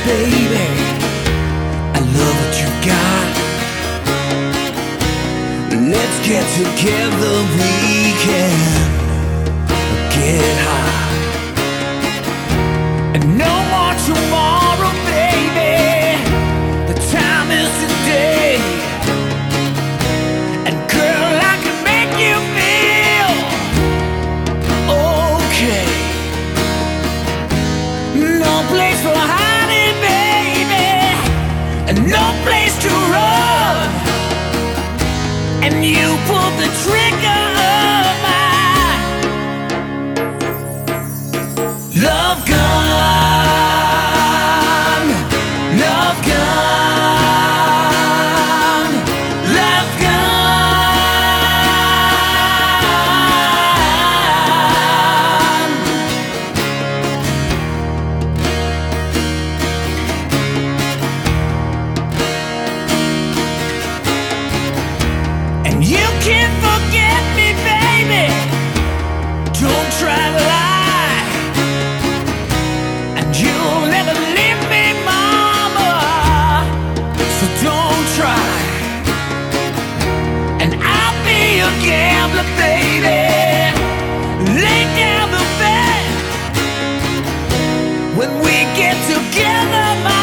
baby. I love what you got. Let's get together, we can get high. And no more tomorrow, baby. The time is today. And girl, I can make you feel okay. No place for hiding, baby, and no place to run. And you pull the trigger of my love gun, love gun, love gun. And you can't forget me, baby. Don't try to lie. And you'll never leave me, mama. So don't try. And I'll be a gambler, baby. Lay down the bed when we get together, my